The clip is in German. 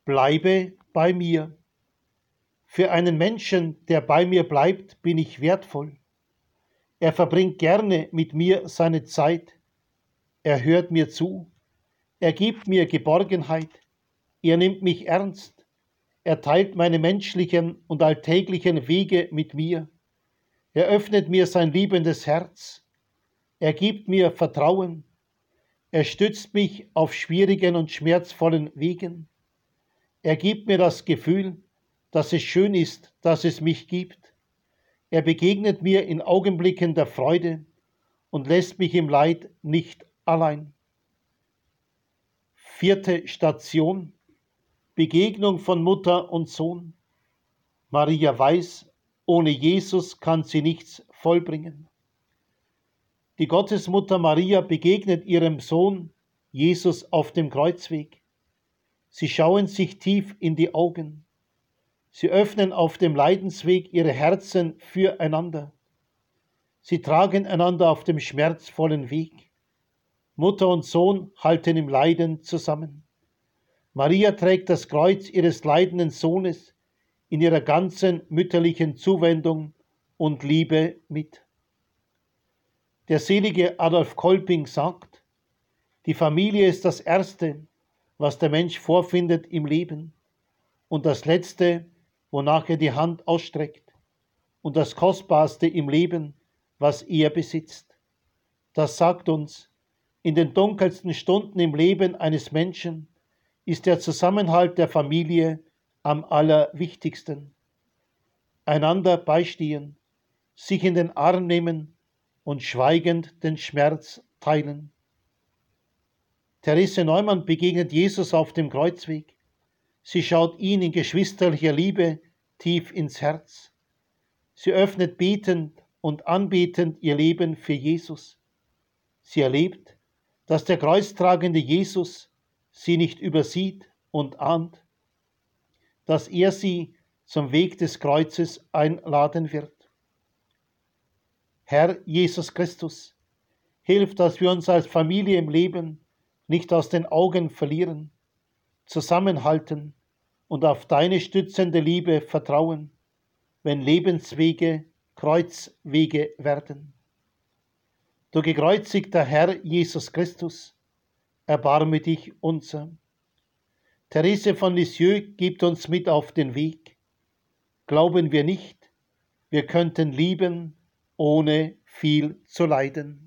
Bleibe bei mir. Für einen Menschen, der bei mir bleibt, bin ich wertvoll. Er verbringt gerne mit mir seine Zeit. Er hört mir zu. Er gibt mir Geborgenheit. Er nimmt mich ernst. Er teilt meine menschlichen und alltäglichen Wege mit mir. Er öffnet mir sein liebendes Herz. Er gibt mir Vertrauen. Er stützt mich auf schwierigen und schmerzvollen Wegen. Er gibt mir das Gefühl, dass es schön ist, dass es mich gibt. Er begegnet mir in Augenblicken der Freude und lässt mich im Leid nicht allein. 4. Station: Begegnung von Mutter und Sohn. Maria weiß, ohne Jesus kann sie nichts vollbringen. Die Gottesmutter Maria begegnet ihrem Sohn Jesus auf dem Kreuzweg. Sie schauen sich tief in die Augen. Sie öffnen auf dem Leidensweg ihre Herzen füreinander. Sie tragen einander auf dem schmerzvollen Weg. Mutter und Sohn halten im Leiden zusammen. Maria trägt das Kreuz ihres leidenden Sohnes in ihrer ganzen mütterlichen Zuwendung und Liebe mit. Der selige Adolf Kolping sagt, die Familie ist das Erste, was der Mensch vorfindet im Leben, und das Letzte, wonach er die Hand ausstreckt, und das Kostbarste im Leben, was er besitzt. Das sagt uns, in den dunkelsten Stunden im Leben eines Menschen ist der Zusammenhalt der Familie am allerwichtigsten. Einander beistehen, sich in den Arm nehmen und schweigend den Schmerz teilen. Therese Neumann begegnet Jesus auf dem Kreuzweg. Sie schaut ihn in geschwisterlicher Liebe tief ins Herz. Sie öffnet betend und anbetend ihr Leben für Jesus. Sie erlebt, dass der kreuztragende Jesus sie nicht übersieht und ahnt, dass er sie zum Weg des Kreuzes einladen wird. Herr Jesus Christus, hilf, dass wir uns als Familie im Leben nicht aus den Augen verlieren, zusammenhalten und auf deine stützende Liebe vertrauen, wenn Lebenswege Kreuzwege werden. Du gekreuzigter Herr Jesus Christus, erbarme dich unser. Therese von Lisieux gibt uns mit auf den Weg. Glauben wir nicht, wir könnten lieben, ohne viel zu leiden.